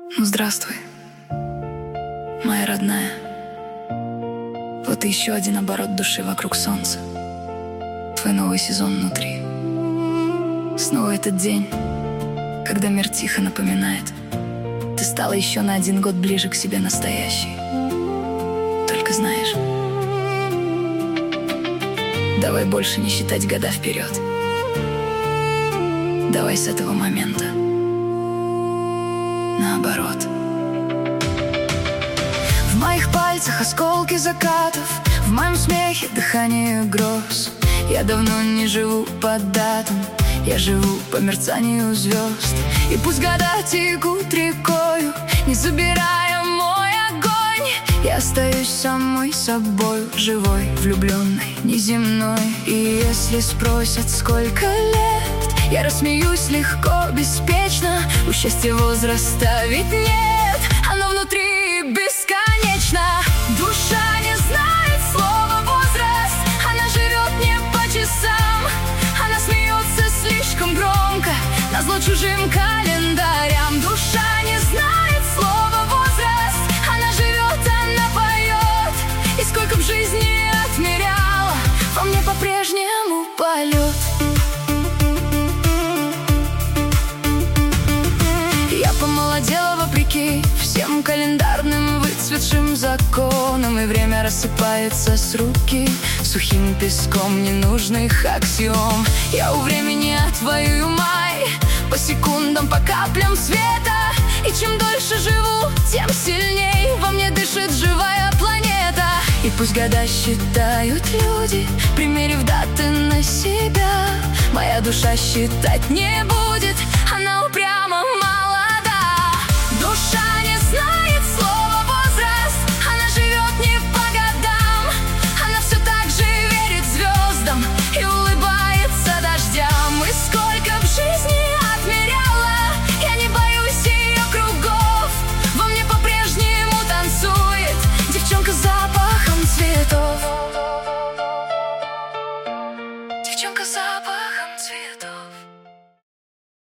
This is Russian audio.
Ну, здравствуй, моя родная. Вот и еще один оборот души вокруг солнца. Твой новый сезон внутри. Снова этот день, когда мир тихо напоминает: ты стала еще на 1 год ближе к себе настоящей. Только знаешь, давай больше не считать года вперед. Давай с этого момента наоборот. В моих пальцах осколки закатов, в моем смехе дыхание гроз. Я давно не живу по датам, я живу по мерцанию звезд. И пусть года текут рекою, не забирая мой огонь, я остаюсь самой собой, живой, влюбленной, неземной. И если спросят, сколько лет, я рассмеюсь легко, беспечно. У счастья возраста ведь нет, оно внутри бесконечно. Душа не знает слова возраст, она живет не по часам. Она смеется слишком громко, назло чужим календарям. Душа не знает слова возраст, она живет, она поет. И сколько б жизни отмеряла, во мне по-прежнему полет. Помолодела вопреки всем календарным выцветшим законам, и время рассыпается с руки сухим песком ненужных аксиом. Я у времени отвоюю май по секундам, по каплям света. И чем дольше живу, тем сильней во мне дышит живая планета. И пусть года считают люди, примерив даты на себя, моя душа считать не будет, она упряма.